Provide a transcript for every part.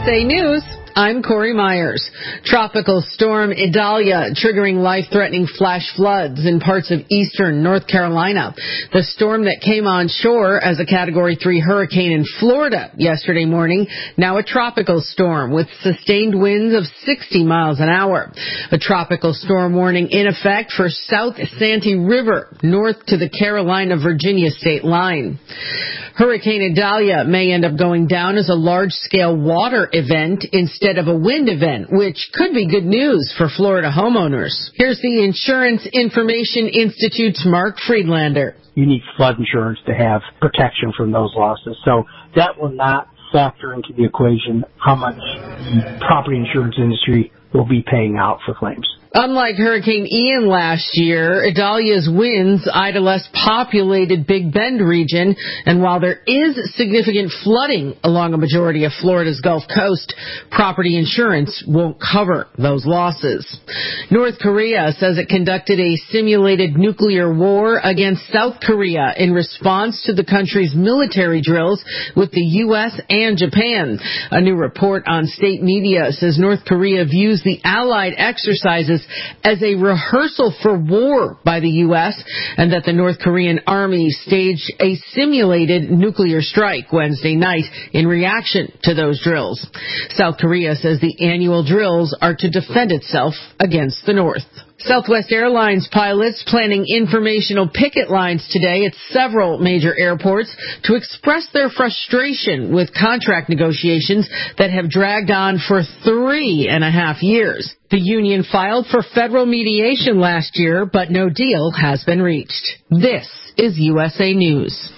USA News, I'm Corey Myers. Tropical storm Idalia triggering life-threatening flash floods in parts of eastern North Carolina. The storm that came on shore as a Category 3 hurricane in Florida yesterday morning, now a tropical storm with sustained winds of 60 miles an hour. A tropical storm warning in effect for South Santee River, north to the Carolina-Virginia state line. Hurricane Idalia may end up going down as a large-scale water event instead of a wind event, which could be good news for Florida homeowners. Here's the Insurance Information Institute's Mark Friedlander. You need flood insurance to have protection from those losses. So that will not factor into the equation how much the property insurance industry will be paying out for claims. Unlike Hurricane Ian last year, Idalia's winds eyed a less populated Big Bend region, and while there is significant flooding along a majority of Florida's Gulf Coast, property insurance won't cover those losses. North Korea says it conducted a simulated nuclear war against South Korea in response to the country's military drills with the U.S. and Japan. A new report on state media says North Korea views the Allied exercises as a rehearsal for war by the U.S. and that the North Korean Army staged a simulated nuclear strike Wednesday night in reaction to those drills. South Korea says the annual drills are to defend itself against the North. Southwest Airlines pilots planning informational picket lines today at several major airports to express their frustration with contract negotiations that have dragged on for 3.5 years. The union filed for federal mediation last year, but no deal has been reached. This is USA News.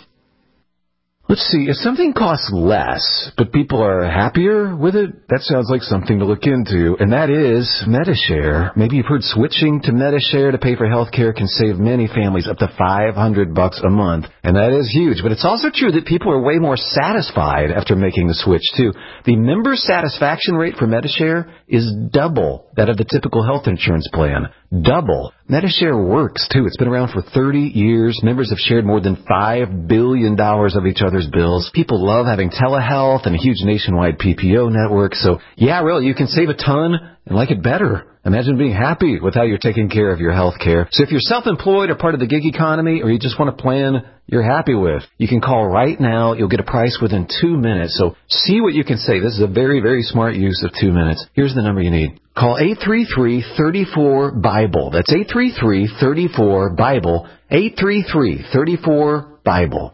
Let's see, if something costs less, but people are happier with it, that sounds like something to look into, and that is Medi-Share. Maybe you've heard switching to Medi-Share to pay for health care can save many families up to $500 a month, and that is huge. But it's also true that people are way more satisfied after making the switch, too. The member satisfaction rate for Medi-Share is double that of the typical health insurance plan. Double. Medi-Share works, too. It's been around for 30 years. Members have shared more than $5 billion of each other's bills. People love having telehealth and a huge nationwide PPO network. So, yeah, really, you can save a ton and like it better. Imagine being happy with how you're taking care of your health care. So if you're self-employed or part of the gig economy or you just want a plan you're happy with, you can call right now. You'll get a price within 2 minutes. So see what you can save. This is a very, very smart use of 2 minutes. Here's the number you need. Call 833-34-BIBLE. That's 833-34-BIBLE. 833-34-BIBLE.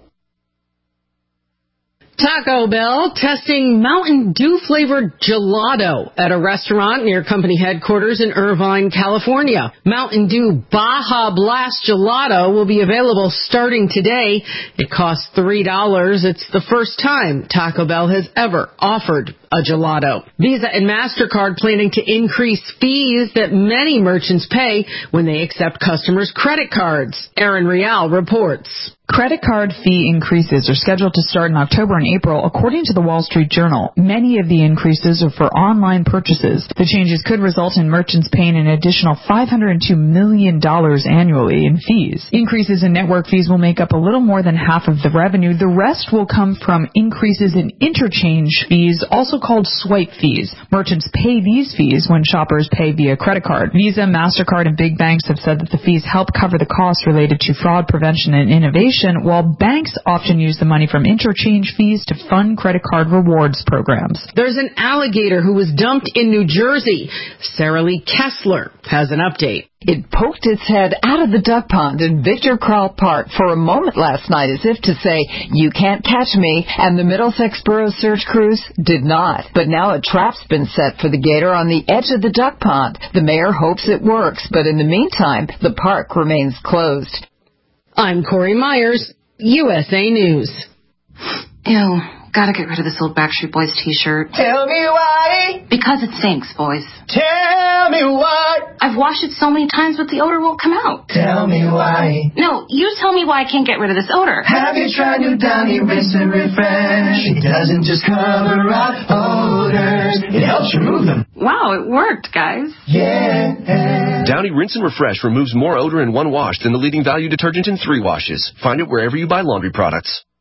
Taco Bell testing Mountain Dew flavored gelato at a restaurant near company headquarters in Irvine, California. Mountain Dew Baja Blast gelato will be available starting today. It costs $3. It's the first time Taco Bell has ever offered a gelato. Visa and MasterCard planning to increase fees that many merchants pay when they accept customers' credit cards. Erin Real reports. Credit card fee increases are scheduled to start in October and April, according to the Wall Street Journal. Many of the increases are for online purchases. The changes could result in merchants paying an additional $502 million annually in fees. Increases in network fees will make up a little more than half of the revenue. The rest will come from increases in interchange fees, also called swipe fees. Merchants pay these fees when shoppers pay via credit card. Visa, MasterCard, and big banks have said that the fees help cover the costs related to fraud prevention and innovation, while banks often use the money from interchange fees to fund credit card rewards programs. There's an alligator who was dumped in New Jersey. Sarah Lee Kessler has an update. It poked its head out of the duck pond in Victor Krall Park for a moment last night as if to say, "You can't catch me," and the Middlesex Borough search crews did not. But now a trap's been set for the gator on the edge of the duck pond. The mayor hopes it works, but in the meantime, the park remains closed. I'm Corey Myers, USA News. Ew, gotta get rid of this old Backstreet Boys t-shirt. Tell me why. Because it stinks, boys. Tell me why. I've washed it so many times, but the odor won't come out. Tell me why. No, you tell me why I can't get rid of this odor. Have you tried new Downy Rinse and Refresh? It doesn't just cover up odors, it helps remove them. Wow, it worked, guys. Yeah. Downy Rinse and Refresh removes more odor in one wash than the leading value detergent in 3 washes. Find it wherever you buy laundry products.